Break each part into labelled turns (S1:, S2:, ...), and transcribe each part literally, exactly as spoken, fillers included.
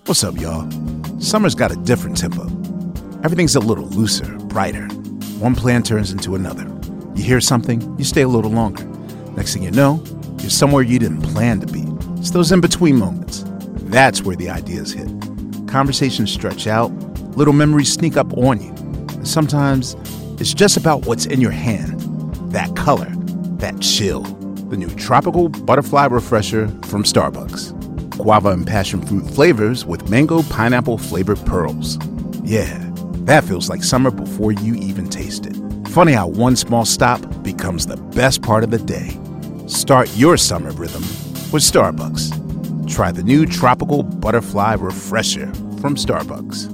S1: What's up, y'all? Summer's got a different tempo. Everything's a little looser, brighter. One plan turns into another. You hear something, you stay a little longer. Next thing you know, you're somewhere you didn't plan to be. It's those in-between moments. That's where the ideas hit. Conversations stretch out, little memories sneak up on you. And sometimes, it's just about what's in your hand. That color, that chill. The new Tropical Butterfly Refresher from Starbucks. Guava and passion fruit flavors with mango pineapple flavored pearls. Yeah, that feels like summer before you even taste it. Funny how one small stop becomes the best part of the day. Start your summer rhythm with Starbucks. Try the new Tropical Butterfly Refresher from Starbucks.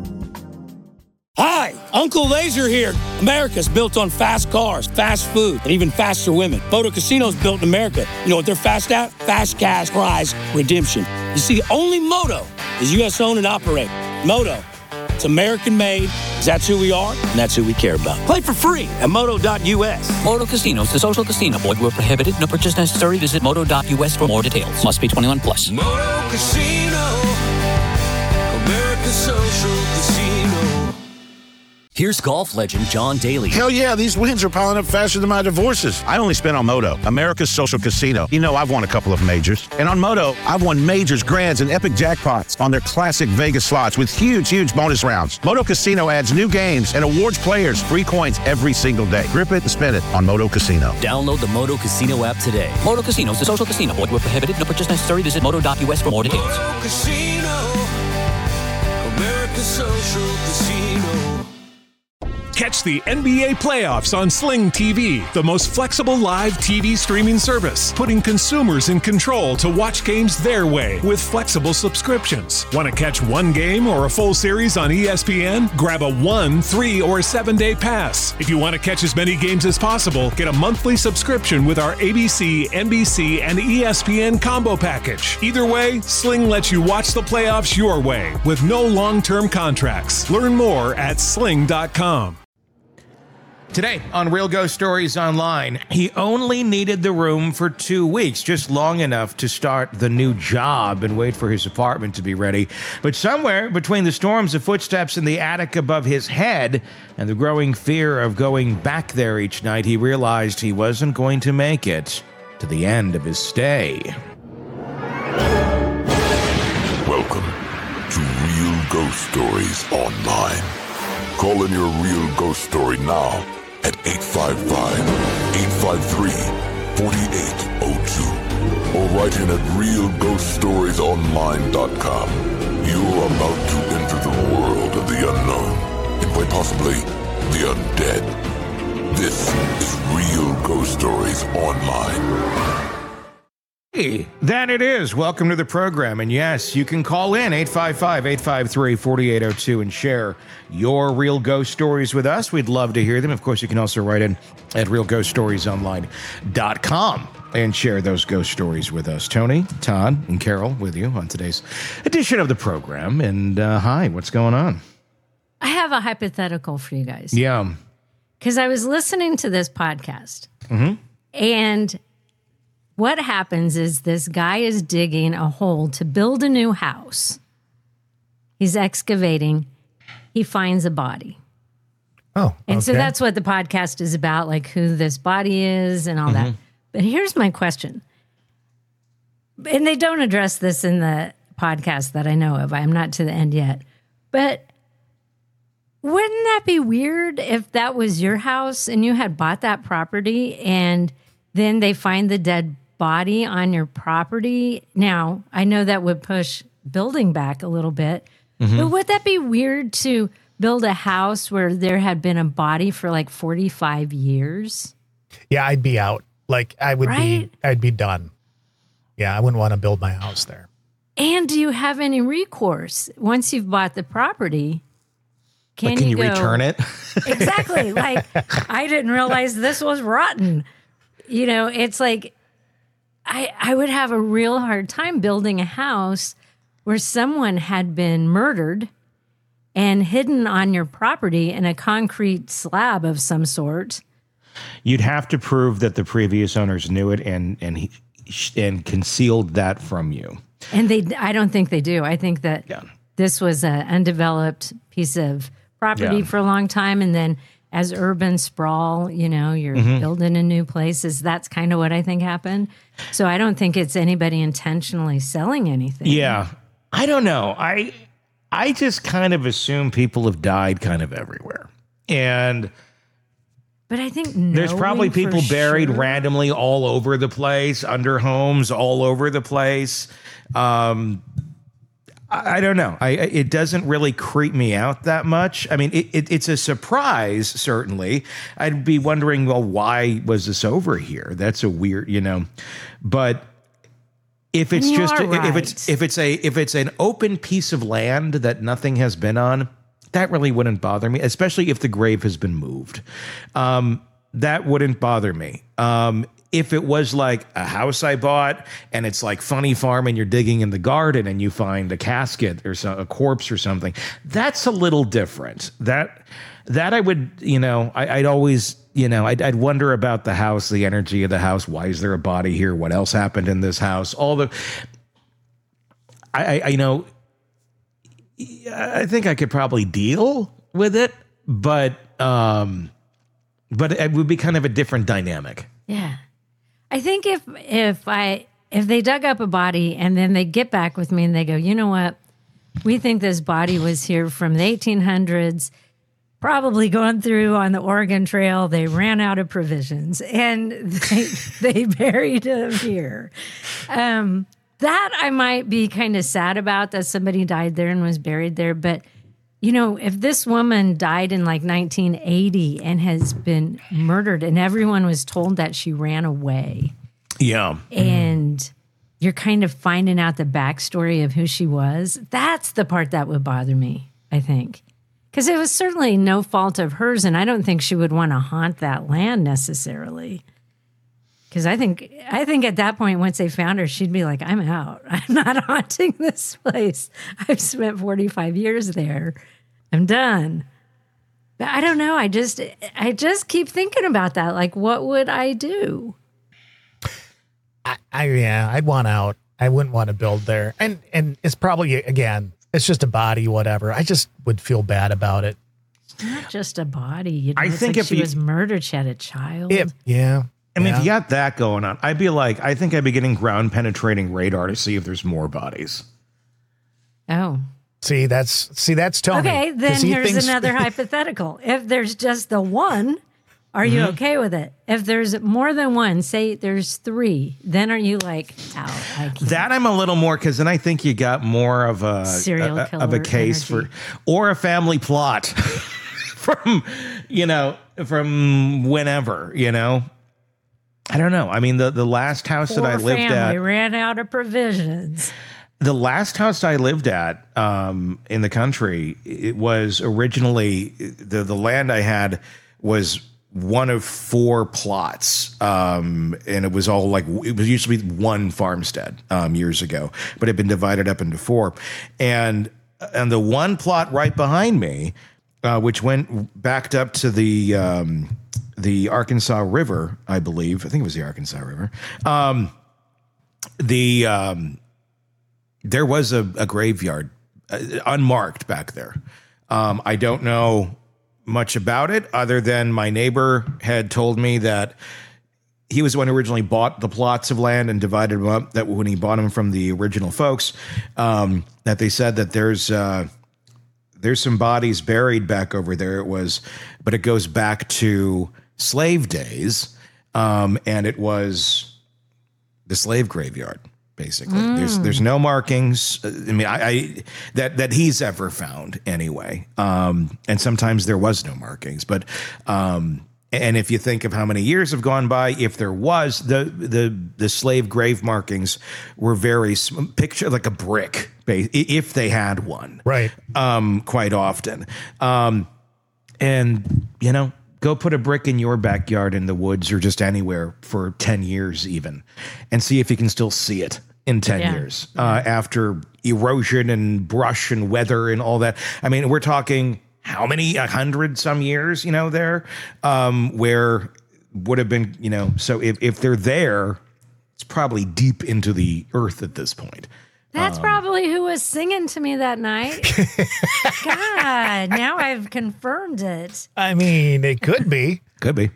S2: Hi, Uncle Laser here. America's built on fast cars, fast food, and even faster women. Moto Casino's built in America. You know what they're fast at? Fast cash prize redemption. You see, only Moto is U S owned and operated. Moto, it's American made, that's who we are, and that's who we care about. Play for free at moto dot U S.
S3: Moto Casinos, the social casino. Void where prohibited. No purchase necessary. Visit moto dot U S for more details. Must be twenty-one plus.
S4: Moto Casino, America's social casino.
S5: Here's golf legend John Daly.
S6: Hell yeah, these wins are piling up faster than my divorces. I only spent on Moto, America's social casino. You know, I've won a couple of majors. And on Moto, I've won majors, grands, and epic jackpots on their classic Vegas slots with huge, huge bonus rounds. Moto Casino adds new games and awards players free coins every single day. Grip it and spend it on Moto Casino.
S5: Download the Moto Casino app today.
S3: Moto Casinos, the social casino. Void where prohibited. No purchase necessary. Visit moto dot U S for more details.
S4: Moto Casino, America's social casino.
S7: Catch the N B A playoffs on Sling T V, the most flexible live T V streaming service, putting consumers in control to watch games their way with flexible subscriptions. Want to catch one game or a full series on E S P N? Grab a one, three, or seven-day pass. If you want to catch as many games as possible, get a monthly subscription with our A B C, N B C, and E S P N combo package. Either way, Sling lets you watch the playoffs your way with no long-term contracts. Learn more at sling dot com.
S8: Today on Real Ghost Stories Online, he only needed the room for two weeks, just long enough to start the new job and wait for his apartment to be ready. But somewhere between the storms of footsteps in the attic above his head and the growing fear of going back there each night, he realized he wasn't going to make it to the end of his stay.
S9: Welcome to Real Ghost Stories Online. Call in your real ghost story now at eight five five, eight five three, four eight zero two or write in at real ghost stories online dot com. You're about to enter the world of the unknown and quite possibly the undead. This is Real Ghost Stories Online.
S8: Hey, that it is. Welcome to the program. And yes, you can call in eight five five, eight five three, four eight zero two and share your real ghost stories with us. We'd love to hear them. Of course, you can also write in at real ghost stories online dot com and share those ghost stories with us. Tony, Todd, and Carol with you on today's edition of the program. And uh, hi, what's going on?
S10: I have a hypothetical for you guys.
S8: Yeah.
S10: Because I was listening to this podcast,
S8: Mm-hmm.
S10: and what happens is this guy is digging a hole to build a new house. He's excavating. He finds a body.
S11: Oh,
S10: And so
S11: okay.
S10: that's what the podcast is about, like who this body is and all that. But here's my question. And they don't address this in the podcast that I know of. I'm not to the end yet. But wouldn't that be weird if that was your house and you had bought that property and then they find the dead body on your property? Now, I know that would push building back a little bit,
S11: Mm-hmm.
S10: but would that be weird to build a house where there had been a body for like forty-five years?
S11: Yeah, I'd be out. Like I would
S10: Right?
S11: be, I'd be done. Yeah, I wouldn't want to build my house there.
S10: And do you have any recourse once you've bought the property? Can,
S8: Like, can you
S10: go,
S8: return it?
S10: Exactly. Like, I didn't realize this was rotten. You know, it's like, I, I would have a real hard time building a house where someone had been murdered and hidden on your property in a concrete slab of some sort.
S8: You'd have to prove that the previous owners knew it and and he, and concealed that from you.
S10: And they, I don't think they do. I think that
S8: Yeah.
S10: this was an undeveloped piece of property
S8: Yeah.
S10: for a long time. And then as urban sprawl, you know, you're
S8: Mhm.
S10: building in new places. That's kind of what I think happened. So I don't think it's anybody intentionally selling anything.
S8: Yeah. I don't know. I I just kind of assume people have died kind of everywhere. And
S10: But I think
S8: there's probably
S10: knowing for
S8: people buried
S10: sure-
S8: randomly all over the place, under homes all over the place. Um, I, I don't know. I it doesn't really creep me out that much. I mean, it, it, it's a surprise, certainly. I'd be wondering, well, why was this over here? That's a weird, you know. But if it's
S10: You
S8: just
S10: are
S8: if it's
S10: right.
S8: if it's a if it's an open piece of land that nothing has been on, that really wouldn't bother me, especially if the grave has been moved. Um, that wouldn't bother me. Um, if it was like a house I bought and it's like Funny Farm and you're digging in the garden and you find a casket or so, a corpse or something, that's a little different. That that I would, you know, I, I'd always, you know, I'd, I'd wonder about the house, the energy of the house. Why is there a body here? What else happened in this house? All the, I, I you know, I think I could probably deal with it, but um, but it would be kind of a different dynamic.
S10: Yeah. I think if if I if they dug up a body and then they get back with me and they go, you know what? We think this body was here from the eighteen hundreds, probably going through on the Oregon Trail. They ran out of provisions and they they buried him here. Um, that I might be kind of sad about, that somebody died there and was buried there. But you know, if this woman died in like nineteen eighty and has been murdered and everyone was told that she ran away,
S8: Yeah.
S10: and you're kind of finding out the backstory of who she was, that's the part that would bother me, I think. Because it was certainly no fault of hers, and I don't think she would want to haunt that land necessarily. Because I think I think at that point, once they found her, she'd be like, I'm out. I'm not haunting this place. I've spent forty-five years there. I'm done. But I don't know. I just I just keep thinking about that. Like, what would I do?
S11: I, I yeah, I'd want out. I wouldn't want to build there. And and it's probably, again, it's just a body, whatever. I just would feel bad about it.
S10: It's not just a body. You know,
S8: I
S10: it's
S8: think
S10: like
S8: if
S10: she
S8: you-
S10: was murdered. She had a child.
S11: If, yeah.
S8: I mean,
S11: yeah.
S8: if you got that going on, I'd be like, I think I'd be getting ground penetrating radar to see if there's more bodies.
S10: Oh.
S11: See, that's see, that's Tony.
S10: Okay,
S11: 'Cause
S10: then
S11: he
S10: here's
S11: thinks-
S10: another hypothetical. If there's just the one, are you
S8: Mhm.
S10: okay with it? If there's more than one, say there's three, then are you like, out? I can't.
S8: That I'm a little more, because then I think you got more of a,
S10: Serial
S8: a- of a
S10: killer
S8: case
S10: energy.
S8: for, or a family plot from, you know, from whenever, you know. I don't know. I mean, the, the last house that
S10: Poor
S8: I lived
S10: family
S8: at,
S10: ran out of provisions.
S8: the last house I lived at um, in the country, it was originally, the, the land I had was one of four plots. Um, and it was all like, it was usually one farmstead um, years ago, but it had been divided up into four. And, and the one plot right behind me, uh, which went backed up to the, um, the Arkansas River, I believe. I think it was the Arkansas River. Um, the, um, there was a, a graveyard uh, unmarked back there. Um, I don't know much about it other than my neighbor had told me that he was the one who originally bought the plots of land and divided them up, that when he bought them from the original folks, um, that they said that there's, uh, there's some bodies buried back over there. It was, but it goes back to slave days. Um, and it was the slave graveyard. Basically,
S10: Mm.
S8: there's there's no markings. I mean, I, I that that he's ever found anyway. Um, and sometimes there was no markings, but um, and if you think of how many years have gone by, if there was, the the the slave grave markings were very sm- picture like a brick, ba- if they had one,
S11: right?
S8: Um, quite often, um, and you know. Go put a brick in your backyard in the woods or just anywhere for ten years even and see if you can still see it in ten
S10: Yeah.
S8: years uh, after erosion and brush and weather and all that. I mean, we're talking how many, a hundred some years, you know, there um, where would have been, you know, so if, if they're there, it's probably deep into the earth at this point.
S10: That's
S8: Um,
S10: probably who was singing to me that night. God, now I've confirmed it.
S11: I mean, it could be.
S8: Could be.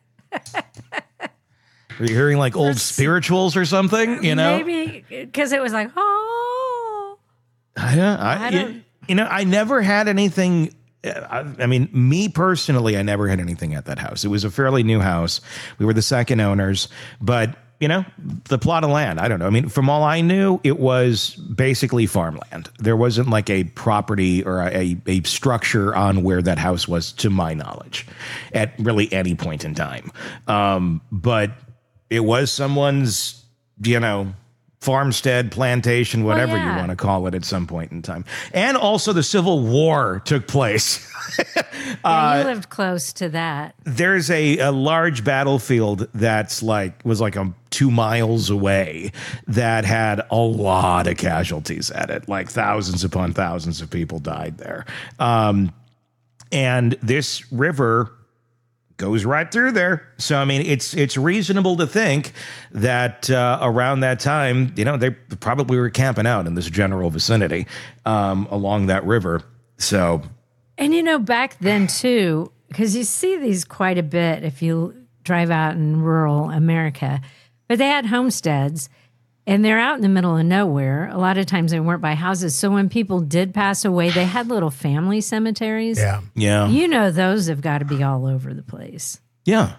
S8: Are you hearing like old spirituals or something? You know,
S10: Maybe because it was like, oh.
S8: Yeah, I,
S10: I don't-
S8: you know, I never had anything. I, I mean, me personally, I never had anything at that house. It was a fairly new house. We were the second owners, but you know, the plot of land, I don't know. I mean, from all I knew, it was basically farmland. There wasn't like a property or a, a structure on where that house was, to my knowledge, at really any point in time. Um, but it was someone's, you know, farmstead, plantation, whatever
S10: yeah.
S8: you want to call it at some point in time. And also the Civil War took place.
S10: Yeah, you lived close to that.
S8: There's a, a large battlefield that's like was like a two miles away that had a lot of casualties at it. Like thousands upon thousands of people died there. Um, and this river goes right through there. So, I mean, it's it's reasonable to think that uh, around that time, you know, they probably were camping out in this general vicinity um, along that river. So,
S10: And you know, back then too, because you see these quite a bit if you drive out in rural America, but they had homesteads and they're out in the middle of nowhere. A lot of times they weren't by houses. So when people did pass away, they had little family cemeteries.
S11: Yeah.
S8: yeah.
S10: You know, those have got to be all over the place.
S8: Yeah.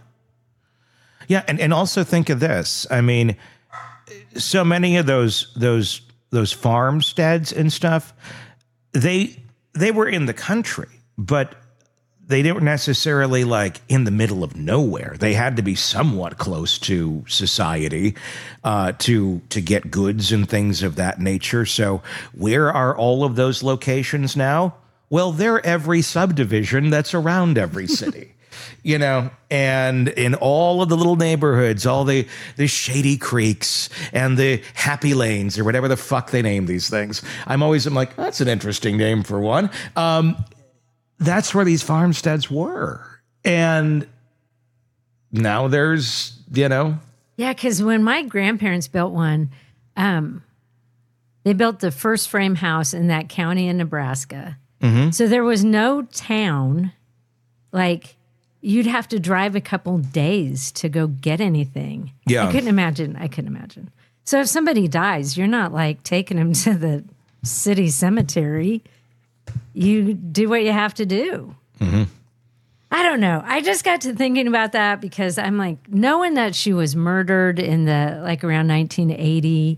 S8: Yeah, and, and also think of this. I mean, so many of those those those farmsteads and stuff, they they were in the country, but they weren't necessarily like in the middle of nowhere. They had to be somewhat close to society uh, to to get goods and things of that nature. So where are all of those locations now? Well, they're every subdivision that's around every city. You know, and in all of the little neighborhoods, all the, the shady creeks and the happy lanes or whatever the fuck they name these things. I'm always I'm like, that's an interesting name for one. Um, that's where these farmsteads were. And now there's, you know.
S10: Yeah, because when my grandparents built one, um, they built the first frame house in that county in Nebraska.
S8: Mm-hmm.
S10: So there was no town, like, you'd have to drive a couple days to go get anything.
S8: Yeah.
S10: I couldn't imagine. I couldn't imagine. So if somebody dies, you're not like taking them to the city cemetery. You do what you have to do.
S8: Mm-hmm.
S10: I don't know. I just got to thinking about that because I'm like, knowing that she was murdered in the, like around nineteen eighty.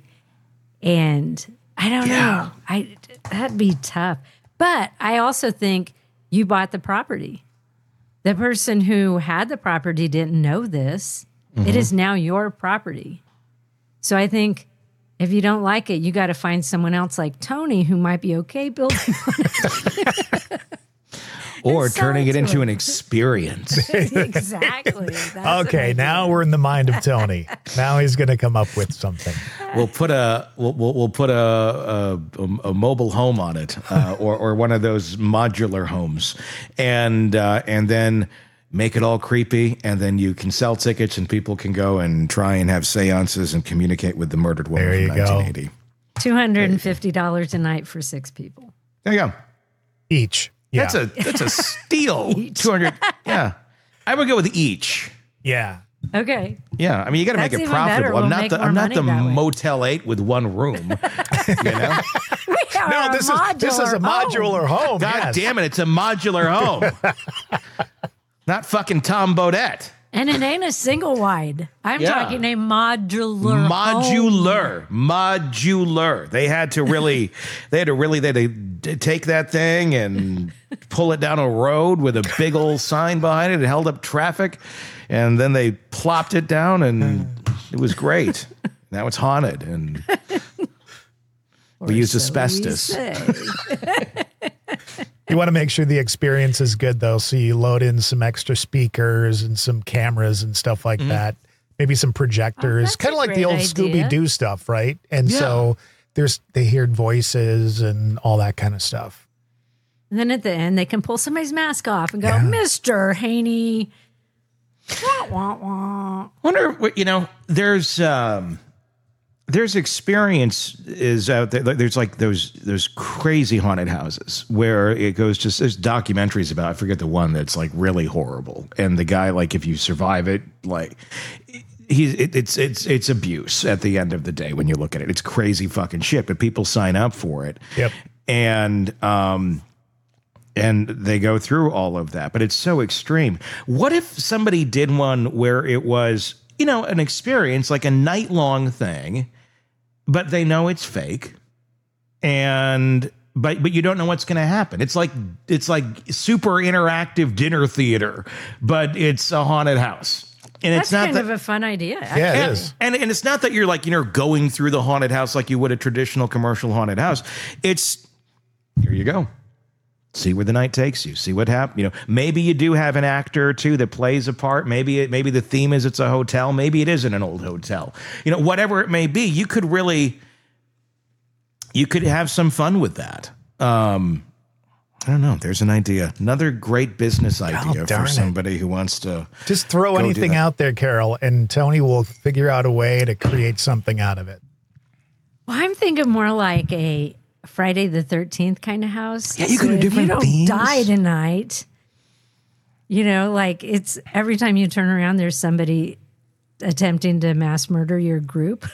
S10: And I don't
S8: Yeah.
S10: know. I, that'd be tough. But I also think you bought the property. The person who had the property didn't know this.
S8: Mm-hmm.
S10: It is now your property. So I think if you don't like it, you got to find someone else like Tony who might be okay building on it.
S8: Or
S10: And sell
S8: turning
S10: it
S8: it
S10: to
S8: into
S10: him.
S8: an experience.
S10: Exactly. That's what
S11: Okay,
S10: I
S11: now
S10: think.
S11: we're in the mind of Tony. Now he's going to come up with something.
S8: We'll put a we'll we'll, we'll put a, a a mobile home on it, uh, or or one of those modular homes, and uh, and then make it all creepy, and then you can sell tickets, and people can go and try and have seances and communicate with the murdered woman
S11: There you
S8: from
S11: go.
S8: nineteen eighty.
S10: two hundred fifty dollars a night for six people.
S8: There you go.
S11: Each. Yeah.
S8: That's a that's a steal. Two hundred. Yeah, I would go with each.
S11: yeah.
S10: Okay.
S8: Yeah, I mean you got to make
S10: That's
S8: it
S10: even better.
S8: profitable.
S10: We'll
S8: I'm not
S10: make
S8: the
S10: more
S8: I'm not
S10: money
S8: the
S10: that way.
S8: Motel Eight with one room. You know.
S10: We are
S11: No,
S10: a
S11: this is this is a
S10: modular home.
S11: modular home.
S8: God
S11: yes.
S8: damn it, it's a modular home. Not fucking Tom Bodette.
S10: And it ain't a single wide. I'm
S8: Yeah.
S10: talking a modular. home.
S8: Modular. Modular. They had to really, they had to really, they had to d- take that thing and pull it down a road with a big old sign behind it. It held up traffic. And then they plopped it down and it was great. Now it's haunted. And we use
S10: So we
S8: asbestos.
S10: say.
S11: You want to make sure the experience is good, though. So you load in some extra speakers and some cameras and stuff like that. Maybe some projectors,
S10: that's
S11: kind
S10: a
S11: of like the
S10: great
S11: old
S10: idea.
S11: Scooby Doo stuff, right? And
S8: Yeah.
S11: so there's they heard voices and all that kind of stuff.
S10: And then at the end, they can pull somebody's mask off and go,
S11: Yeah.
S10: Mister Haney. Wah, wah, wah.
S8: Wonder what, you know, there's, um, there's experience is out there. There's like those those crazy haunted houses where it goes just, there's documentaries about, I forget the one that's like really horrible. And the guy, like, if you survive it, like he's, it, it's, it's, it's abuse at the end of the day when you look at it. It's crazy fucking shit, but people sign up for it.
S11: Yep.
S8: And, um, and they go through all of that, but it's so extreme. What if somebody did one where it was, you know, an experience, like a night long thing, but they know it's fake, and but but you don't know what's going to happen. It's like it's like super interactive dinner theater, but it's a haunted house. And
S10: That's
S8: it's not
S10: kind
S8: that,
S10: of a fun idea.
S11: Yeah, it
S8: and,
S11: is.
S8: And and it's not that you're like, you know, going through the haunted house like you would a traditional commercial haunted house. It's, here you go. See where the night takes you. See what happens. You know, maybe you do have an actor or two that plays a part. Maybe it, maybe the theme is it's a hotel. Maybe it isn't an old hotel. You know, whatever it may be, you could really, you could have some fun with that. Um, I don't know. There's an idea. Another great business idea
S11: Oh,
S8: for
S11: darn it.
S8: somebody who wants to
S11: Just throw
S8: go do
S11: anything
S8: that.
S11: out there, Carol, and Tony will figure out a way to create something out of it.
S10: Well, I'm thinking more like a Friday the thirteenth kind of house.
S8: Yeah, you could do
S10: if
S8: different
S10: you don't
S8: themes.
S10: die tonight, you know, like it's every time you turn around, there's somebody attempting to mass murder your group.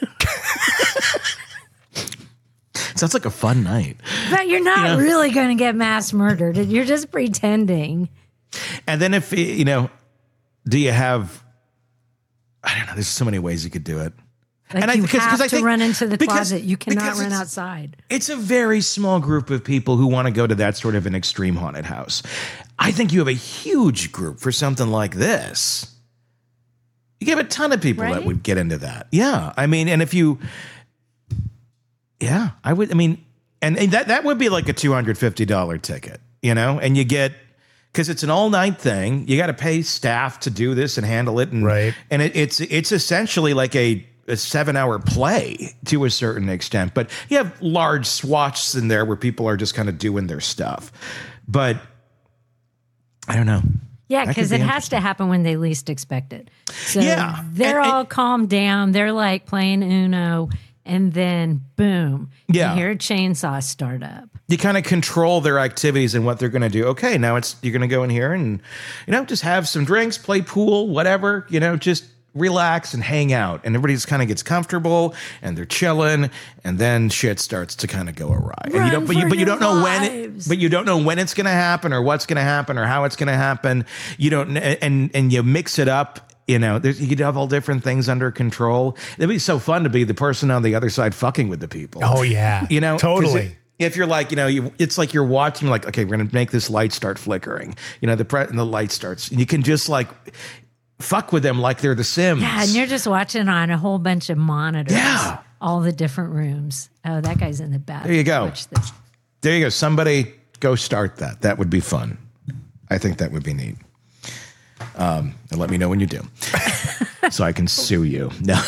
S8: Sounds like a fun night.
S10: But you're not
S8: You know?
S10: really going to get mass murdered. You're just pretending.
S8: And then if, you know, do you have, I don't know, there's so many ways you could do it.
S10: Like
S8: And I-
S10: you
S8: because-
S10: have
S8: because I
S10: to
S8: think-
S10: run into the
S8: because-
S10: closet. You cannot
S8: because
S10: run
S8: it's-
S10: outside.
S8: It's a very small group of people who want to go to that sort of an extreme haunted house. I think you have a huge group for something like this. You have a ton of people that
S10: Right?
S8: would get into that. Yeah. I mean, and if you, yeah, I would, I mean, and, and that, that would be like a two hundred fifty dollars ticket, you know, and you get, because it's an all night thing. You got to pay staff to do this and handle it. And,
S11: Right.
S8: and it, it's, it's essentially like a, a seven hour play to a certain extent, but you have large swatches in there where people are just kind of doing their stuff. But I don't know.
S10: Yeah,
S8: That
S10: because
S8: could
S10: it
S8: be
S10: has to happen when they least expect it. So
S8: Yeah,
S10: they're
S8: and-
S10: all calmed down. They're like playing Uno, and then boom,
S8: Yeah.
S10: you hear a chainsaw start up.
S8: You kind of control their activities and what they're going to do. Okay, now it's you're going to go in here and, you know, just have some drinks, play pool, whatever, you know, just relax and hang out. And everybody just kind of gets comfortable and they're chilling, and then shit starts to kind of go awry. and you
S10: Run
S8: don't but you
S10: for
S8: but you
S10: your
S8: don't know when it,
S10: lives.
S8: but you don't know when it's going to happen or what's going to happen or how it's going to happen. You don't and and you mix it up. You know, there's, you could have all different things under control. It'd be so fun to be the person on the other side fucking with the people.
S11: Oh, yeah.
S8: You know, 'cause
S11: Totally.
S8: it- if you're like, you know, you, it's like you're watching, like, okay, we're going to make this light start flickering. You know, the pre- and the light starts. And you can just like fuck with them like they're the Sims.
S10: Yeah, and you're just watching on a whole bunch of monitors.
S8: Yeah.
S10: All the different rooms. Oh, that guy's in the bathroom.
S8: There you go.
S10: Watch this.
S8: There you go. Somebody go start that. That would be fun. I think that would be neat. Um, and let me know when you do, so I can sue you. No.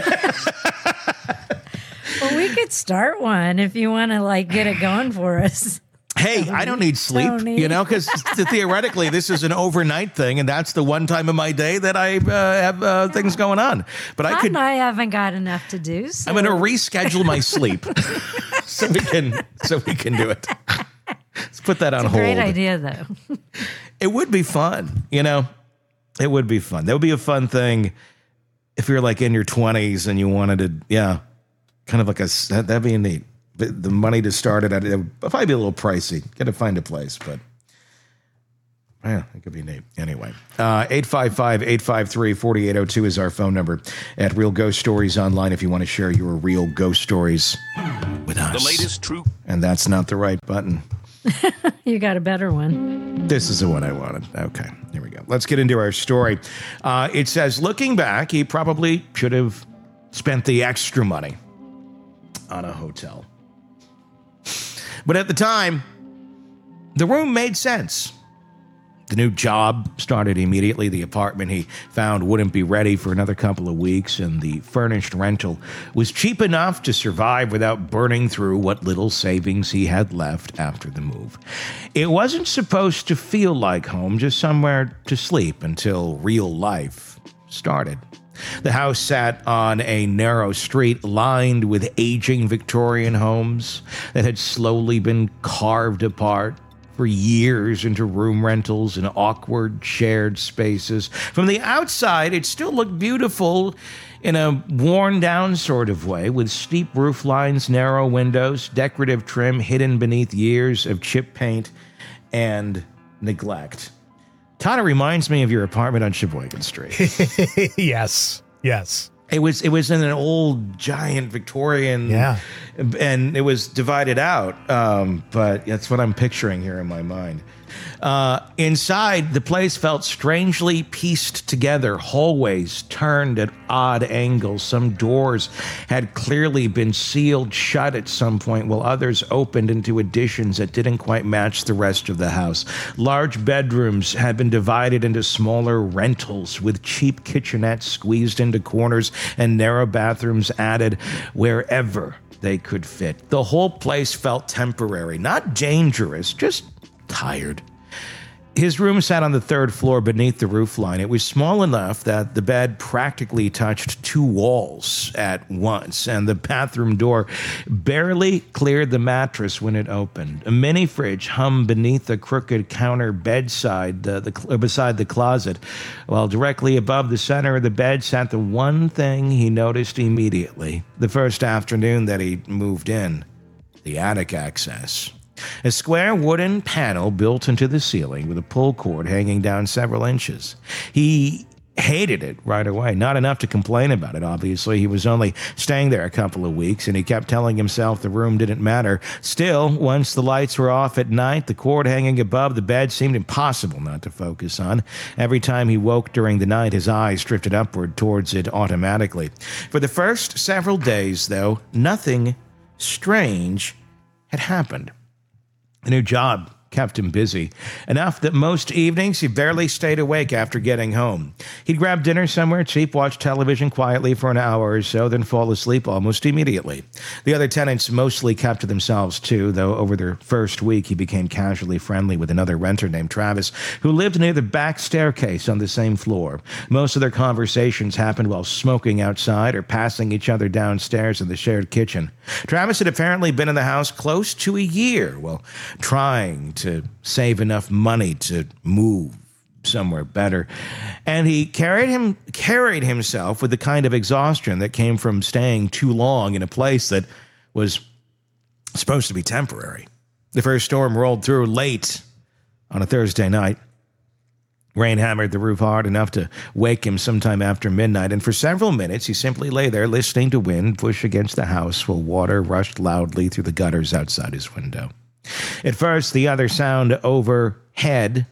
S10: Well, we could start one if you want to like get it going for us.
S8: Hey, I don't need sleep,
S10: Tony.
S8: you know, because theoretically this is an overnight thing, and that's the one time of my day that I uh, have uh, things going on. But I
S10: Todd
S8: could,
S10: and I haven't got enough to do. So.
S8: I'm going to reschedule my sleep so we can, so we can do it. Let's put that on
S10: It's a
S8: hold.
S10: great idea, though.
S8: It would be fun, you know. It would be fun. That would be a fun thing if you're like in your twenties and you wanted to, yeah, kind of like a that, that'd be neat. But the money to start it, it would probably be a little pricey. Got to find a place, but yeah, it could be neat. Anyway, uh, eight five five, eight five three, four eight zero two is our phone number at Real Ghost Stories Online if you want to share your real ghost stories with us.
S9: The latest true.
S8: And that's not the right button.
S10: You got a better one.
S8: This is the one I wanted. Okay, here we go. Let's get into our story. Uh, it says, looking back, he probably should have spent the extra money on a hotel. But at the time, the room made sense. The new job started immediately. The apartment he found wouldn't be ready for another couple of weeks, and the furnished rental was cheap enough to survive without burning through what little savings he had left after the move. It wasn't supposed to feel like home, just somewhere to sleep until real life started. The house sat on a narrow street lined with aging Victorian homes that had slowly been carved apart for years into room rentals and awkward shared spaces. From the outside, it still looked beautiful in a worn-down sort of way, with steep roof lines, narrow windows, decorative trim hidden beneath years of chip paint and neglect. Kind of reminds me of your apartment on Sheboygan Street.
S11: Yes, yes.
S8: It was it was in an old giant Victorian,
S11: yeah,
S8: and it was divided out. Um, but that's what I'm picturing here in my mind. Uh, inside, the place felt strangely pieced together. Hallways turned at odd angles. Some doors had clearly been sealed shut at some point, while others opened into additions that didn't quite match the rest of the house. Large bedrooms had been divided into smaller rentals, with cheap kitchenettes squeezed into corners and narrow bathrooms added wherever they could fit. The whole place felt temporary, not dangerous, just tired. His room sat on the third floor beneath the roofline. It was small enough that the bed practically touched two walls at once, and the bathroom door barely cleared the mattress when it opened. A mini fridge hummed beneath the crooked counter bedside, uh, the, uh, beside the closet, while directly above the center of the bed sat the one thing he noticed immediately, the first afternoon that he moved in: the attic access. A square wooden panel built into the ceiling with a pull cord hanging down several inches. He hated it right away. Not enough to complain about it, obviously. He was only staying there a couple of weeks, and he kept telling himself the room didn't matter. Still, once the lights were off at night, the cord hanging above the bed seemed impossible not to focus on. Every time he woke during the night, his eyes drifted upward towards it automatically. For the first several days, though, nothing strange had happened. A new job kept him busy, enough that most evenings he barely stayed awake after getting home. He'd grab dinner somewhere cheap, watch television quietly for an hour or so, then fall asleep almost immediately. The other tenants mostly kept to themselves too, though over their first week he became casually friendly with another renter named Travis, who lived near the back staircase on the same floor. Most of their conversations happened while smoking outside or passing each other downstairs in the shared kitchen. Travis had apparently been in the house close to a year, while trying to save enough money to move somewhere better. And he carried him carried himself with the kind of exhaustion that came from staying too long in a place that was supposed to be temporary. The first storm rolled through late on a Thursday night. Rain hammered the roof hard enough to wake him sometime after midnight, and for several minutes he simply lay there listening to wind push against the house while water rushed loudly through the gutters outside his window. At first, the other sound overhead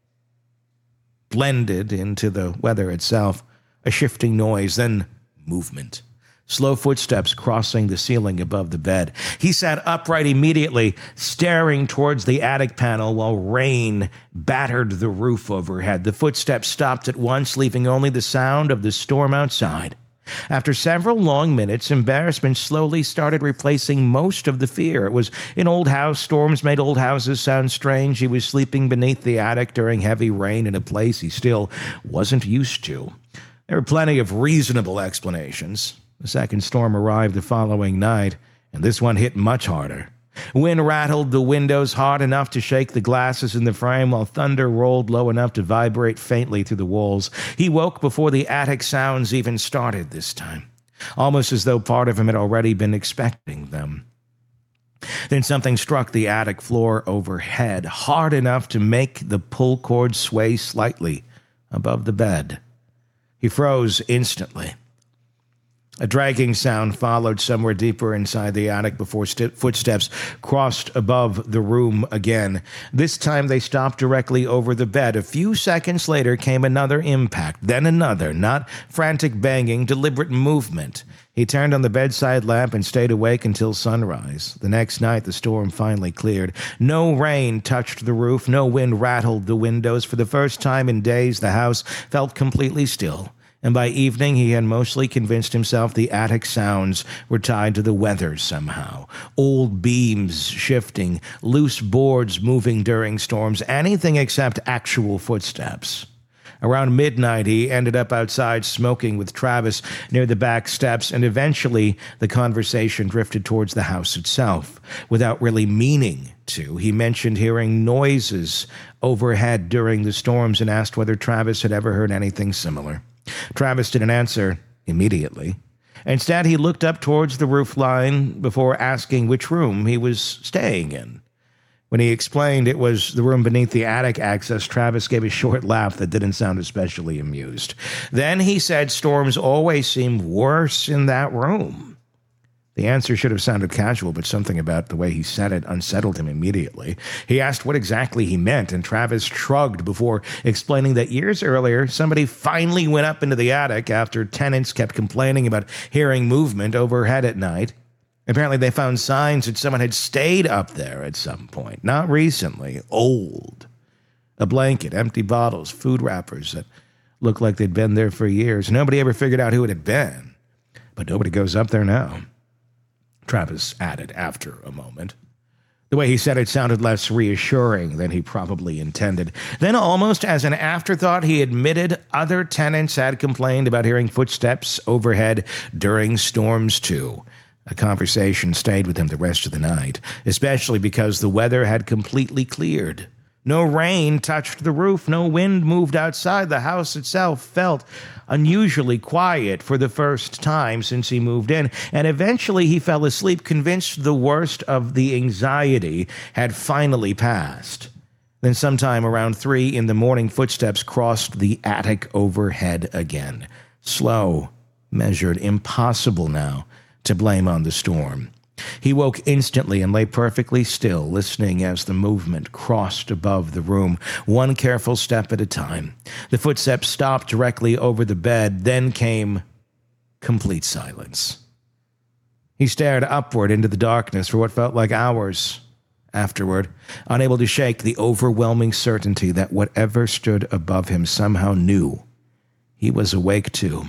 S8: blended into the weather itself, a shifting noise, then movement. Slow footsteps crossing the ceiling above the bed. He sat upright immediately, staring towards the attic panel while rain battered the roof overhead. The footsteps stopped at once, leaving only the sound of the storm outside. After several long minutes, embarrassment slowly started replacing most of the fear. It was an old house. Storms made old houses sound strange. He was sleeping beneath the attic during heavy rain in a place he still wasn't used to. There were plenty of reasonable explanations. The second storm arrived the following night, and this one hit much harder. Wind rattled the windows hard enough to shake the glasses in the frame, while thunder rolled low enough to vibrate faintly through the walls. He woke before the attic sounds even started this time, almost as though part of him had already been expecting them. Then something struck the attic floor overhead, hard enough to make the pull cord sway slightly above the bed. He froze instantly. A dragging sound followed somewhere deeper inside the attic before st- footsteps crossed above the room again. This time they stopped directly over the bed. A few seconds later came another impact, then another, not frantic banging, deliberate movement. He turned on the bedside lamp and stayed awake until sunrise. The next night, the storm finally cleared. No rain touched the roof, no wind rattled the windows. For the first time in days, the house felt completely still. And by evening, he had mostly convinced himself the attic sounds were tied to the weather somehow. Old beams shifting, loose boards moving during storms, anything except actual footsteps. Around midnight, he ended up outside smoking with Travis near the back steps, and eventually the conversation drifted towards the house itself. Without really meaning to, he mentioned hearing noises overhead during the storms and asked whether Travis had ever heard anything similar. Travis didn't answer immediately. Instead, he looked up towards the roof line before asking which room he was staying in. When he explained it was the room beneath the attic access, Travis gave a short laugh that didn't sound especially amused. Then he said storms always seem worse in that room. The answer should have sounded casual, but something about the way he said it unsettled him immediately. He asked what exactly he meant, and Travis shrugged before explaining that years earlier, somebody finally went up into the attic after tenants kept complaining about hearing movement overhead at night. Apparently, they found signs that someone had stayed up there at some point. Not recently. Old. A blanket, empty bottles, food wrappers that looked like they'd been there for years. Nobody ever figured out who it had been. But nobody goes up there now. Travis added after a moment. The way he said it sounded less reassuring than he probably intended. Then, almost as an afterthought, he admitted other tenants had complained about hearing footsteps overhead during storms, too. A conversation stayed with him the rest of the night, especially because the weather had completely cleared. No rain touched the roof, no wind moved outside. The house itself felt unusually quiet for the first time since he moved in, and eventually he fell asleep, convinced the worst of the anxiety had finally passed. Then sometime around three in the morning, footsteps crossed the attic overhead again. Slow, measured, impossible now to blame on the storm. He woke instantly and lay perfectly still, listening as the movement crossed above the room, one careful step at a time. The footsteps stopped directly over the bed, then came complete silence. He stared upward into the darkness for what felt like hours. Afterward, unable to shake the overwhelming certainty that whatever stood above him somehow knew he was awake too.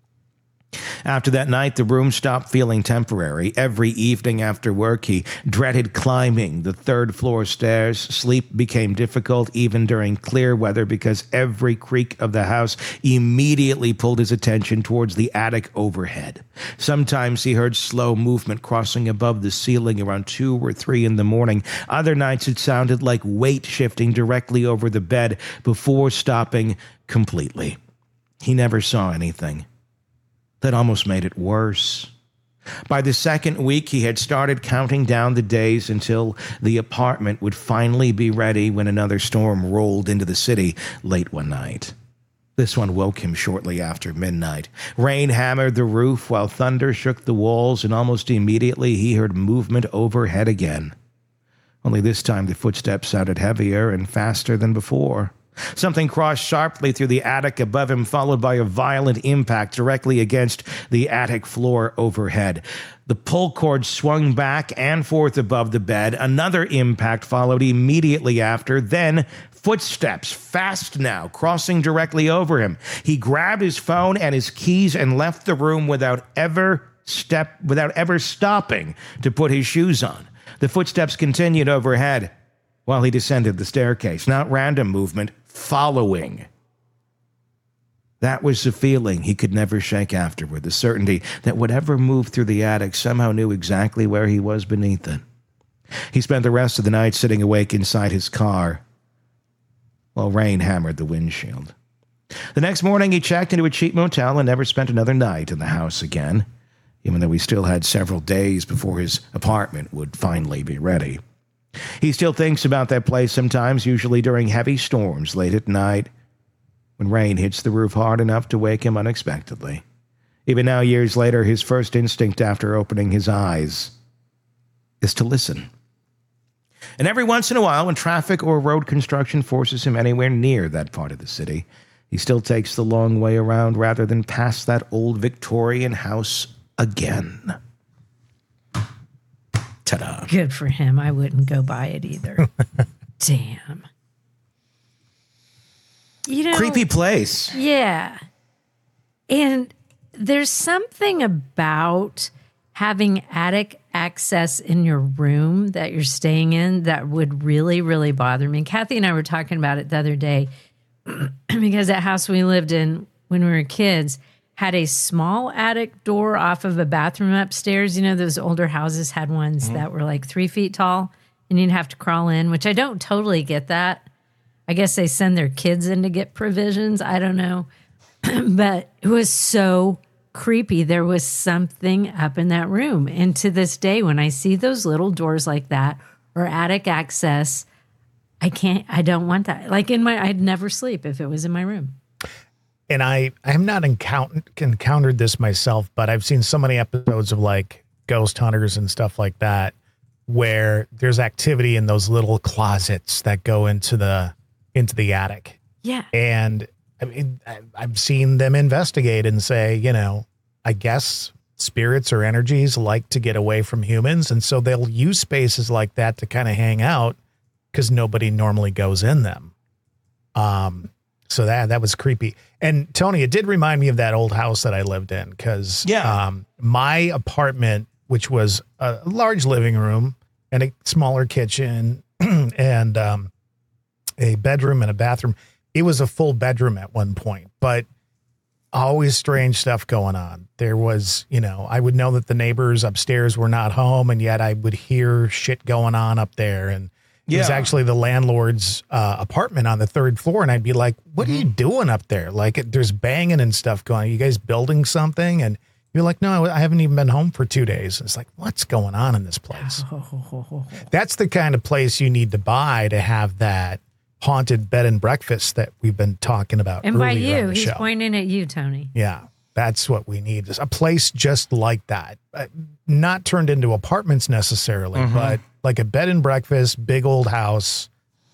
S8: After that night, the room stopped feeling temporary. Every evening after work, he dreaded climbing the third-floor stairs. Sleep became difficult even during clear weather because every creak of the house immediately pulled his attention towards the attic overhead. Sometimes he heard slow movement crossing above the ceiling around two or three in the morning. Other nights it sounded like weight shifting directly over the bed before stopping completely. He never saw anything. That almost made it worse. By the second week, he had started counting down the days until the apartment would finally be ready when another storm rolled into the city late one night. This one woke him shortly after midnight. Rain hammered the roof while thunder shook the walls, and almost immediately he heard movement overhead again. Only this time the footsteps sounded heavier and faster than before. Something crossed sharply through the attic above him, followed by a violent impact directly against the attic floor overhead. The pull cord swung back and forth above the bed. Another impact followed immediately after. Then footsteps, fast now, crossing directly over him. He grabbed his phone and his keys and left the room without ever step, without ever stopping to put his shoes on. The footsteps continued overhead while he descended the staircase. Not random movement, following. That was the feeling he could never shake afterward, the certainty that whatever moved through the attic somehow knew exactly where he was beneath it. He spent the rest of the night sitting awake inside his car while rain hammered the windshield. The next morning, he checked into a cheap motel and never spent another night in the house again, even though he still had several days before his apartment would finally be ready. He still thinks about that place sometimes, usually during heavy storms late at night, when rain hits the roof hard enough to wake him unexpectedly. Even now, years later, his first instinct after opening his eyes is to listen. And every once in a while, when traffic or road construction forces him anywhere near that part of the city, he still takes the long way around rather than past that old Victorian house again. Ta-da.
S10: Good for him. I wouldn't go by it either. Damn. You know,
S8: creepy place.
S10: Yeah. And there's something about having attic access in your room that you're staying in that would really, really bother me. Kathy and I were talking about it the other day. because that house we lived in when we were kids had a small attic door off of a bathroom upstairs. You know, those older houses had ones mm-hmm. that were like three feet tall and you'd have to crawl in, which I don't totally get that. I guess they send their kids in to get provisions. I don't know. But it was so creepy. There was something up in that room. And to this day, when I see those little doors like that or attic access, I can't, I don't want that. Like in my, I'd never sleep if it was in my room.
S11: And I, I have not encountered, encountered this myself, but I've seen so many episodes of like Ghost Hunters and stuff like that, where there's activity in those little closets that go into the, into the attic.
S10: Yeah.
S11: And I mean, I've seen them investigate and say, you know, I guess spirits or energies like to get away from humans. And so they'll use spaces like that to kind of hang out because nobody normally goes in them. Um, so that, that was creepy. And Tony, it did remind me of that old house that I lived in because
S8: yeah.
S11: um, my apartment, which was a large living room and a smaller kitchen and um, a bedroom and a bathroom, it was a full bedroom at one point, but always strange stuff going on. There was, you know, I would know that the neighbors upstairs were not home, and yet I would hear shit going on up there. And it
S8: yeah.
S11: was actually the landlord's uh, apartment on the third floor. And I'd be like, what mm-hmm. are you doing up there? Like it, there's banging and stuff going on. Are you guys building something? And you're like, no, I haven't even been home for two days. It's like, what's going on in this place? That's the kind of place you need to buy to have that haunted bed and breakfast that we've been talking about.
S10: And by
S11: earlier
S10: you,
S11: on the
S10: he's
S11: show.
S10: pointing at you, Tony.
S11: Yeah, that's what we need. Is a place just like that. Uh, not turned into apartments necessarily,
S8: Mm-hmm.
S11: but like a bed and breakfast, big old house,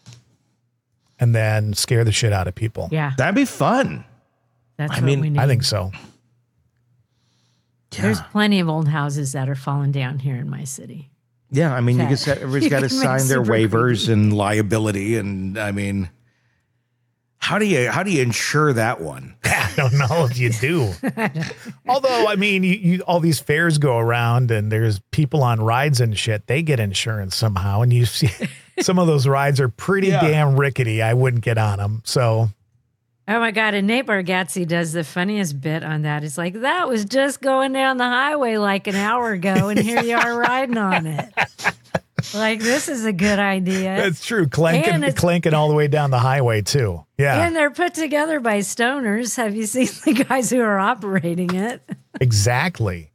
S11: and then scare the shit out of people.
S10: Yeah.
S8: That'd be fun.
S10: That's
S8: I
S10: what
S8: mean,
S10: we need.
S11: I think so.
S8: Yeah.
S10: There's plenty of old houses that are falling down here in my city.
S8: Yeah, I mean, you
S10: That-
S8: can set, everybody's
S10: you
S8: got to
S10: can make
S8: sign their
S10: super
S8: waivers
S10: creepy.
S8: and liability, and I mean, how do you how do you insure that one?
S11: I don't know if you do. Although, I mean, you, you all these fairs go around and there's people on rides and shit. They get insurance somehow. And you see some of those rides are pretty
S8: Yeah.
S11: damn rickety. I wouldn't get on them. So
S10: Oh my God. And Nate Bargatze does the funniest bit on that. It's like, that was just going down the highway like an hour ago, and here you are riding on it. Like, this is a good idea.
S11: that's true. Clanking,
S10: And it's-
S11: clanking all the way down the highway too. Yeah,
S10: And they're put together by stoners. Have you seen the guys who are operating it?
S11: exactly.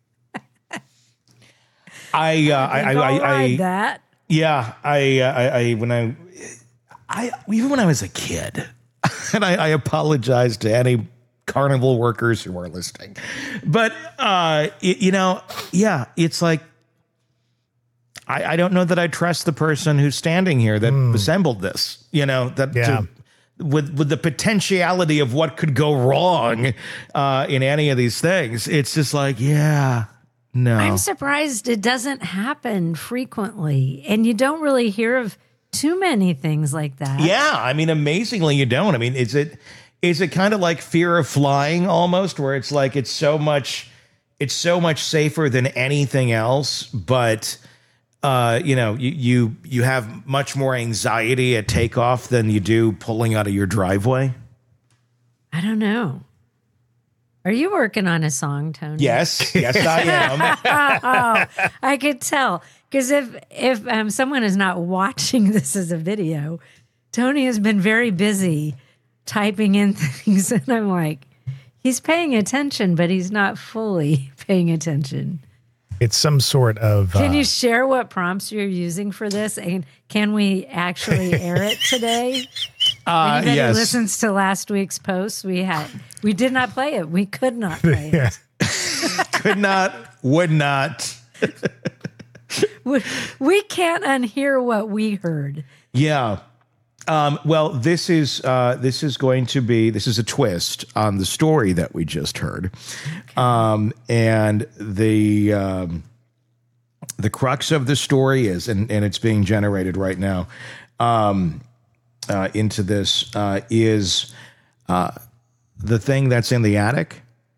S8: I uh, I, I,
S10: I'll
S8: I,
S10: ride
S8: I
S10: that.
S8: yeah I, uh, I I when I I even when I was a kid, and I, I apologize to any carnival workers who are listening, but uh, y- you know, yeah, it's like I, I don't know that I trust the person who's standing here that assembled this. You know that.
S11: Yeah.
S8: To, with with the potentiality of what could go wrong uh, in any of these things, it's just like, yeah, no.
S10: I'm surprised it doesn't happen frequently. And you don't really hear of too many things like that.
S8: Yeah, I mean, amazingly, you don't. I mean, is it is it kind of like fear of flying almost, where it's like it's so much it's so much safer than anything else, but uh, you know, you you you have much more anxiety at takeoff than you do pulling out of your driveway.
S10: I don't know. Are you working on a song, Tony?
S8: Yes, yes, I am.
S10: Oh, I could tell. Because if if um, someone is not watching this as a video, Tony has been very busy typing in things, and I'm like, he's paying attention, but he's not fully paying attention.
S11: It's some sort of.
S10: Can
S11: uh,
S10: you share what prompts you're using for this, and can we actually air it today?
S8: Uh,
S10: Anybody
S8: yes.
S10: listens to last week's post, we had we did not play it. We could not play it.
S11: Yeah.
S8: Could not, would not.
S10: we, we can't unhear what we heard.
S8: Yeah. Um, well, this is uh, this is going to be this is a twist on the story that we just heard, um, and the um, the crux of the story is, and, and it's being generated right now um, uh, into this uh, is uh, the thing that's in the attic.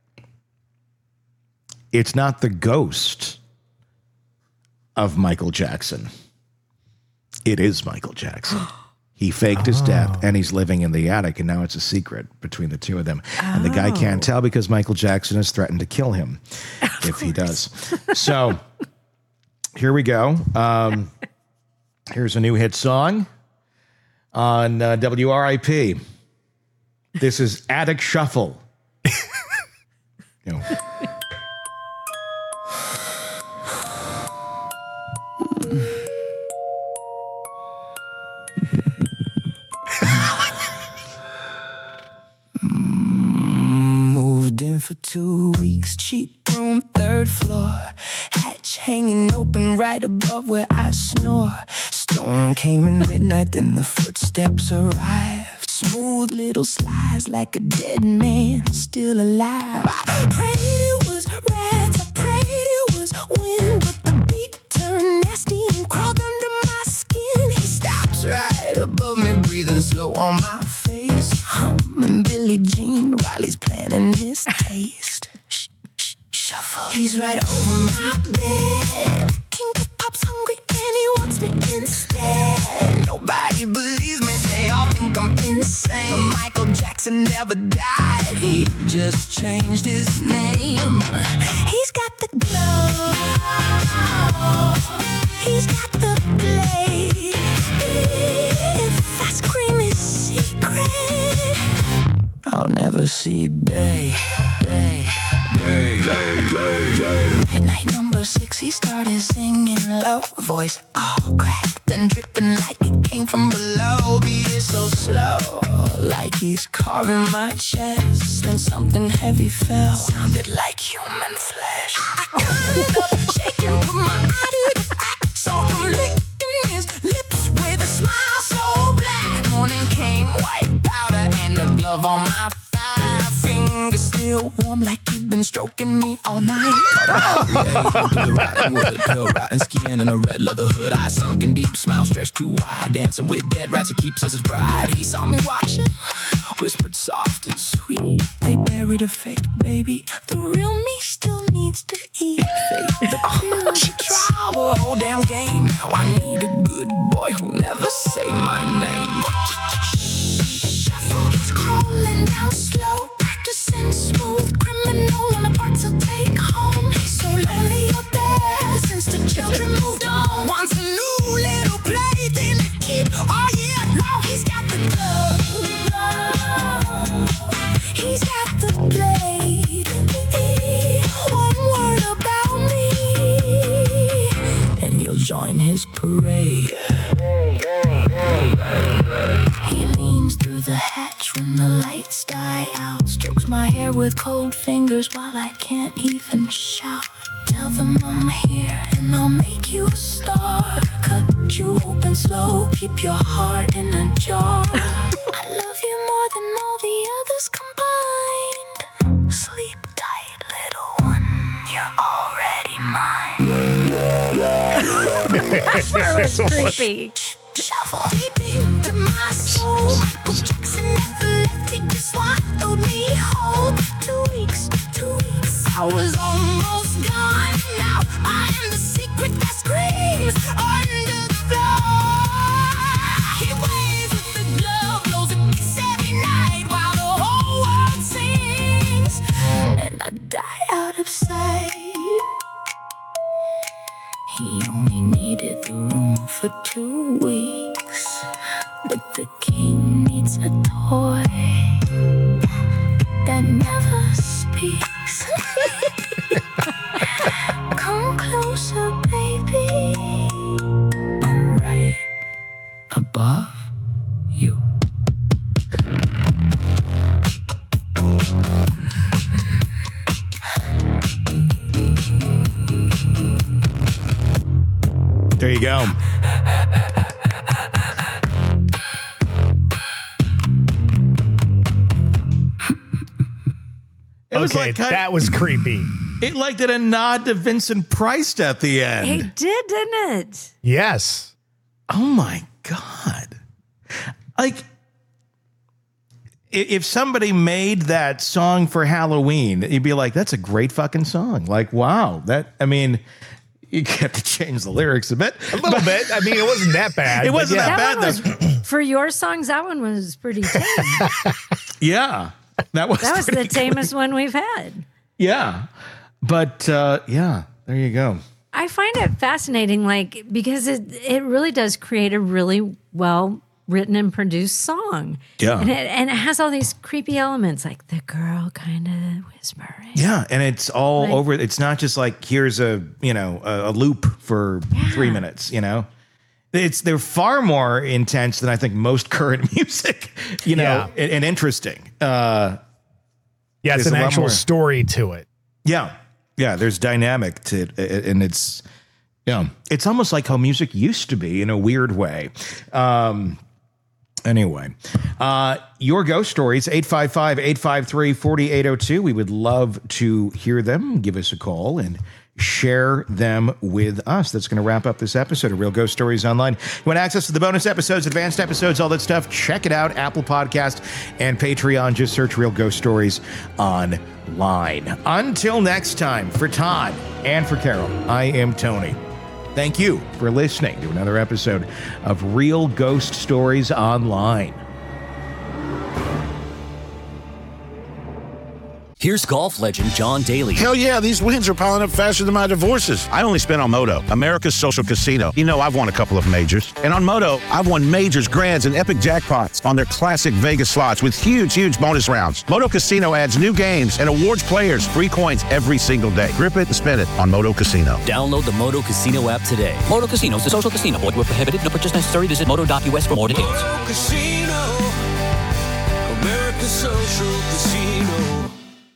S8: It's not the ghost of Michael Jackson. It is Michael Jackson. He faked his death, and he's living in the attic, and now it's a secret between the two of them. Oh. And the guy can't tell because Michael Jackson has threatened to kill him of if course. he does. So here we go. Um, here's a new hit song on uh, W R I P. This is Attic Shuffle. You know.
S4: Moved in for two weeks, cheap room, third floor. Hatch hanging open right above where I snore. Storm came in midnight, then the footsteps arrived. Smooth little slides like a dead man still alive. I prayed it was rats, I prayed it was wind, but the beat turned nasty and crawled under my skin. He stops right above me, breathing slow on my face, humming Billie Jean while he's planning his taste. Shh, shh, shuffle. He's right over my bed. King of Pop's hungry and he wants me instead. Nobody believes me, they all think I'm insane. Michael Jackson never died, he just changed his name. He's got the glow, he's got the blade. If I scream his secret, I'll never see day, day, day, day, day, day. Midnight number six, he started singing low, voice all cracked and dripping like it came from below. Beat it so slow, like he's carving my chest. Then something heavy fell, sounded like human flesh. I couldn't up, shaking, put my eye to the back, saw him licking his lips with a smile so black. Morning came, white powder and a glove on my thigh. Fingers still warm like you've been stroking me all night. Riding with a pill, riding skin and a red leather hood. Eyes sunken deep, smile stretched too wide. Dancing with dead rats, he keeps us his bride. He saw me watching, whispered soft and sweet. They buried a fake baby, the real me still needs to eat. Fake the pill, the trial, the whole damn game. Now I need a good boy who'll never say my name. He's crawling down slow, practicing smooth criminal on the parts I'll take home. He's so lonely up there since the children moved on. Wants a new little plaything to keep all year long. He's got the glove, he's got the blade. One word about me and you'll join his parade. He leans through the hatch when the lights die out, strokes my hair with cold fingers while I can't even shout. Tell them I'm here and I'll make you a star. Cut you open slow, keep your heart in a jar. I love you more than all the others combined. Sleep tight, little one, you're already mine.
S10: That was creepy.
S4: Shuffle deep into my soul. Michael Jackson never left, he just swallowed me whole. Two weeks, two weeks, I was almost gone. Now I am the secret that screams under the floor. He waves with the glove, blows a kiss every night while the whole world sings, and I die out of sight. He only needed the room for two weeks, but the king needs a toy that never speaks. Come closer, baby. I'm right above you.
S8: There you go. It was
S11: Okay,
S8: like kind
S11: that was creepy.
S8: It like did a nod to Vincent Price at the end.
S10: It did, didn't it?
S11: Yes.
S8: Oh my God. Like, i- if somebody made that song for Halloween, you'd be like, that's a great fucking song. Like, wow. That, I mean, you get to change the lyrics a bit.
S11: A little bit. I mean, it wasn't that bad.
S8: It wasn't
S11: yeah.
S8: that,
S10: That
S8: bad,
S10: one
S8: though.
S10: was, for your songs, that one was pretty tame.
S8: Yeah. That was,
S10: That was the
S8: pretty
S10: tamest one we've had.
S8: Yeah. But, uh, yeah, there you go.
S10: I find it fascinating, like, because it, it really does create a really well written and produced song.
S8: Yeah.
S10: And it, and it has all these creepy elements, like the girl kind of whispering.
S8: Yeah, and it's all
S10: Like-
S8: over. It's not just like here's a you know a, a loop for three minutes. You know, it's they're far more intense than I think most current music. You know,
S11: Yeah.
S8: and, and interesting. Uh,
S11: Yeah, it's
S8: There's
S11: an
S8: a lot
S11: actual
S8: more.
S11: story to it.
S8: yeah, yeah. There's dynamic to it, and it's yeah, it's almost like how music used to be in a weird way. Um, Anyway, uh, your ghost stories, eight five five, eight five three, four eight zero two. We would love to hear them. Give us a call and share them with us. That's going to wrap up this episode of Real Ghost Stories Online. You want access to the bonus episodes, advanced episodes, all that stuff, check it out. Apple Podcast and Patreon. Just search Real Ghost Stories Online. Until next time, for Todd and for Carol, I am Tony. Thank you for listening to another episode of Real Ghost Stories Online.
S5: Here's golf legend John Daly.
S6: Hell yeah, these wins are piling up faster than my divorces. I only spent on Moto, America's social casino. You know, I've won a couple of majors. And on Moto, I've won majors, grands, and epic jackpots on their classic Vegas slots with huge, huge bonus rounds. Moto Casino adds new games and awards players free coins every single day. Grip it and spin it on Moto Casino.
S5: Download the Moto Casino app today.
S3: Moto Casino is a social casino. Void where prohibited. No purchase necessary. Visit moto dot U S for more details.
S12: Moto Casino, America's social casino.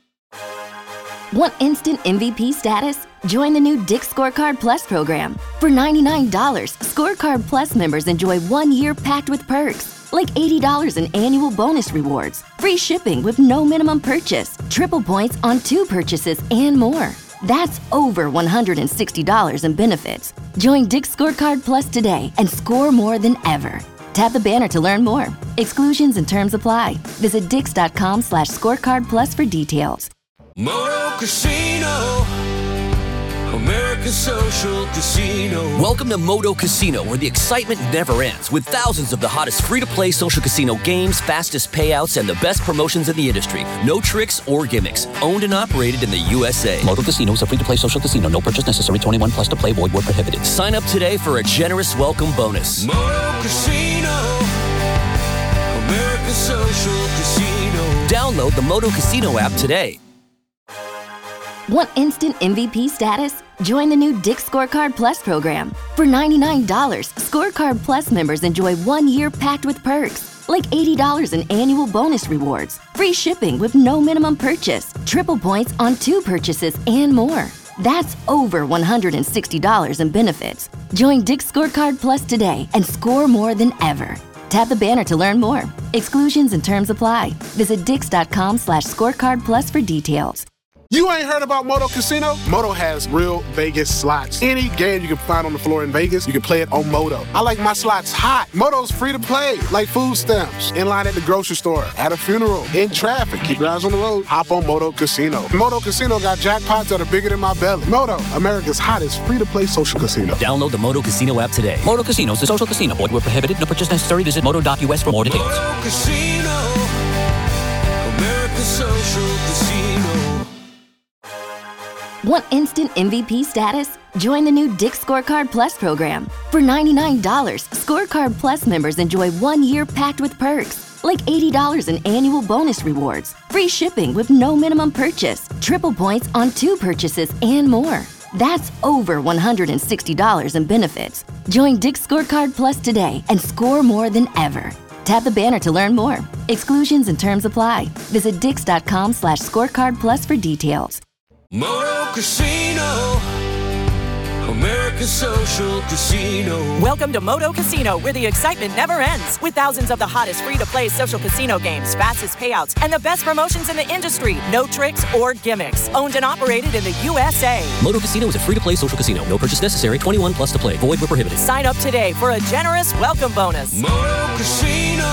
S13: Want instant M V P status? Join the new Dick's Scorecard Plus program. For ninety-nine dollars, Scorecard Plus members enjoy one year packed with perks, like eighty dollars in annual bonus rewards, free shipping with no minimum purchase, triple points on two purchases, and more. That's over one hundred sixty dollars in benefits. Join Dick's Scorecard Plus today and score more than ever. Tap the banner to learn more. Exclusions and terms apply. Visit dix.com slash scorecard plus for details.
S12: Moto Casino, America's social casino.
S5: Welcome to Moto Casino, where the excitement never ends, with thousands of the hottest free-to-play social casino games, fastest payouts, and the best promotions in the industry. No tricks or gimmicks. Owned and operated in the U S A.
S3: Moto Casino is a free-to-play social casino. No purchase necessary. twenty-one plus to play. Void where prohibited.
S5: Sign up today for a generous welcome bonus.
S12: Moto Casino, America's social casino.
S5: Download the Moto Casino app today.
S13: Want instant M V P status? Join the new Dick's Scorecard Plus program. For ninety-nine dollars, Scorecard Plus members enjoy one year packed with perks, like eighty dollars in annual bonus rewards, free shipping with no minimum purchase, triple points on two purchases, and more. That's over one hundred sixty dollars in benefits. Join Dick's Scorecard Plus today and score more than ever. Tap the banner to learn more. Exclusions and terms apply. Visit dix.com slash scorecard plus for details.
S14: You ain't heard about Moto Casino? Moto has real Vegas slots. Any game you can find on the floor in Vegas, you can play it on Moto. I like my slots hot. Moto's free to play, like food stamps. In line at the grocery store, at a funeral, in traffic. Keep your eyes on the road. Hop on Moto Casino. Moto Casino got jackpots that are bigger than my belly. Moto, America's hottest free-to-play social casino.
S5: Download the Moto Casino app today.
S3: Moto Casino is a social casino. Void where prohibited. No purchase necessary. Visit moto dot U S for more details.
S12: Moto Casino, America's social casino.
S13: Want instant M V P status? Join the new Dick's Scorecard Plus program. For ninety-nine dollars, Scorecard Plus members enjoy one year packed with perks, like eighty dollars in annual bonus rewards, free shipping with no minimum purchase, triple points on two purchases, and more. That's over one hundred sixty dollars in benefits. Join Dick's Scorecard Plus today and score more than ever. Tap the banner to learn more. Exclusions and terms apply. Visit dix.com slash scorecard plus for details.
S12: Moto Casino, America's social casino.
S15: Welcome to Moto Casino, where the excitement never ends. With thousands of the hottest free-to-play social casino games, fastest payouts, and the best promotions in the industry. No tricks or gimmicks. Owned and operated in the U S A.
S5: Moto Casino is a free-to-play social casino. No purchase necessary. twenty-one plus to play. Void where prohibited.
S15: Sign up today for a generous welcome bonus.
S12: Moto Casino,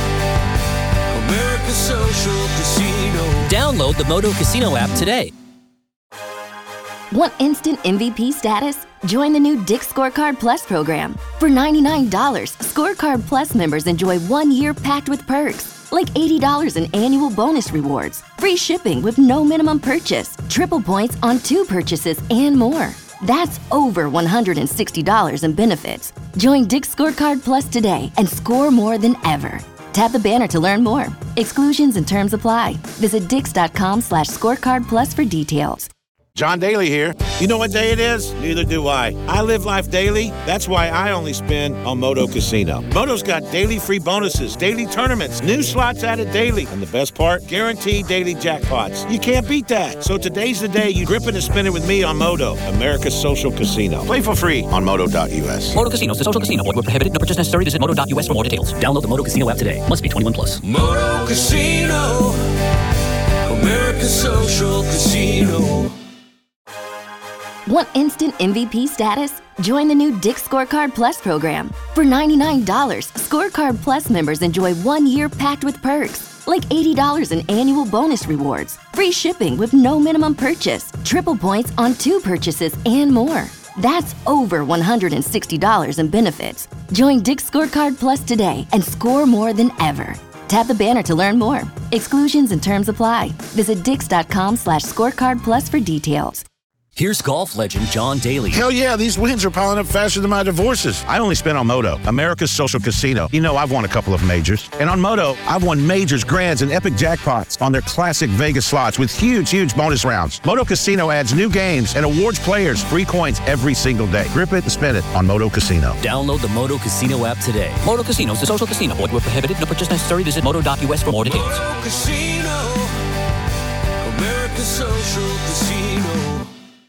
S12: America's social casino.
S5: Download the Moto Casino app today.
S13: Want instant M V P status? Join the new Dick's Scorecard Plus program. For ninety-nine dollars, Scorecard Plus members enjoy one year packed with perks, like eighty dollars in annual bonus rewards, free shipping with no minimum purchase, triple points on two purchases, and more. That's over one hundred sixty dollars in benefits. Join Dick's Scorecard Plus today and score more than ever. Tap the banner to learn more. Exclusions and terms apply. Visit dix.com slash scorecard plus for details.
S6: John Daly here. You know what day it is? Neither do I. I live life daily. That's why I only spin on Moto Casino. Moto's got daily free bonuses, daily tournaments, new slots added daily, and the best part, guaranteed daily jackpots. You can't beat that. So today's the day you grip it and spin it with me on Moto, America's social casino. Play for free on moto dot u s.
S3: Moto Casino is a social casino. Void where prohibited. No purchase necessary. Visit moto dot u s for more details. Download the Moto Casino app today. Must be twenty-one plus.
S12: Moto Casino, America's social casino.
S13: Want instant M V P status? Join the new Dick's Scorecard Plus program. For ninety-nine dollars, Scorecard Plus members enjoy one year packed with perks, like eighty dollars in annual bonus rewards, free shipping with no minimum purchase, triple points on two purchases, and more. That's over one hundred sixty dollars in benefits. Join Dick's Scorecard Plus today and score more than ever. Tap the banner to learn more. Exclusions and terms apply. Visit dix.com slash scorecard plus for details.
S5: Here's golf legend John Daly.
S6: Hell yeah, these wins are piling up faster than my divorces. I only spin on Moto, America's social casino. You know I've won a couple of majors. And on Moto, I've won majors, grands, and epic jackpots on their classic Vegas slots with huge, huge bonus rounds. Moto Casino adds new games and awards players free coins every single day. Grip it and spin it on Moto Casino.
S5: Download the Moto Casino app today.
S3: Moto Casino is a social casino. Void where prohibited. No purchase necessary. Visit moto dot u s for more details.
S12: Moto Casino, America's social casino.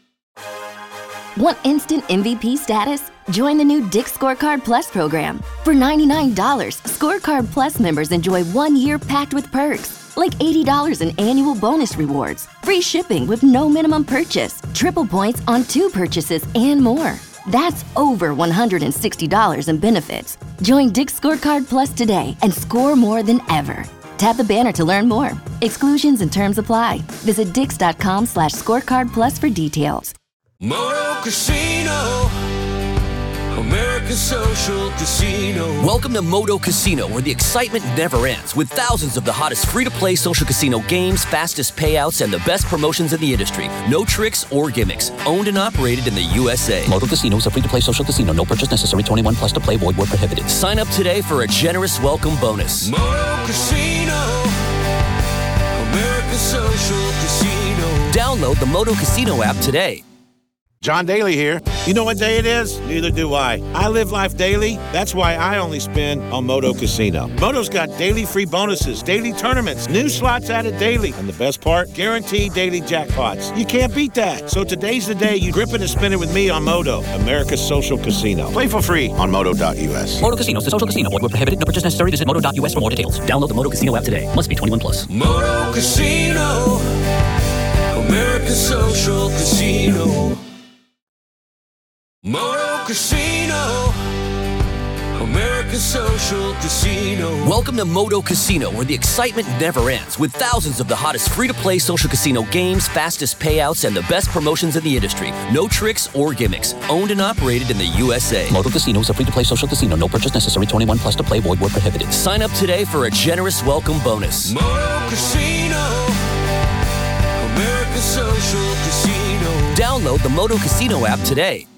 S13: Want instant M V P status? Join the new Dick's Scorecard Plus program. For ninety-nine dollars, Scorecard Plus members enjoy one year packed with perks, like eighty dollars in annual bonus rewards, free shipping with no minimum purchase, triple points on two purchases, and more. That's over one hundred sixty dollars in benefits. Join Dick's Scorecard Plus today and score more than ever. Tap the banner to learn more. Exclusions and terms apply. Visit dix.com slash scorecard plus for details.
S12: Moto Casino, America's social casino.
S5: Welcome to Moto Casino, where the excitement never ends, with thousands of the hottest free-to-play social casino games, fastest payouts, and the best promotions in the industry. No tricks or gimmicks. Owned and operated in the U S A.
S3: Moto Casino is a free-to-play social casino. No purchase necessary. twenty-one plus to play. Void where prohibited.
S5: Sign up today for a generous welcome bonus.
S12: Moto Casino, America's social casino.
S5: Download the Moto Casino app today.
S6: John Daly here. You know what day it is? Neither do I. I live life daily. That's why I only spin on Moto Casino. Moto's got daily free bonuses, daily tournaments, new slots added daily, and the best part, guaranteed daily jackpots. You can't beat that. So today's the day you grip it and spin it with me on Moto, America's social casino. Play for free on moto dot u s.
S3: Moto Casino is a social casino. Void where prohibited. No purchase necessary. Visit moto dot u s for more details. Download the Moto Casino app today. Must be twenty-one plus.
S12: Moto Casino, America's social casino. Moto Casino, America's social casino.
S5: Welcome to Moto Casino, where the excitement never ends, with thousands of the hottest free-to-play social casino games, fastest payouts, and the best promotions in the industry. No tricks or gimmicks. Owned and operated in the U S A.
S3: Moto Casino is a free-to-play social casino. No purchase necessary. twenty-one plus to play. Void where prohibited.
S5: Sign up today for a generous welcome bonus.
S12: Moto Casino, America's social casino.
S5: Download the Moto Casino app today.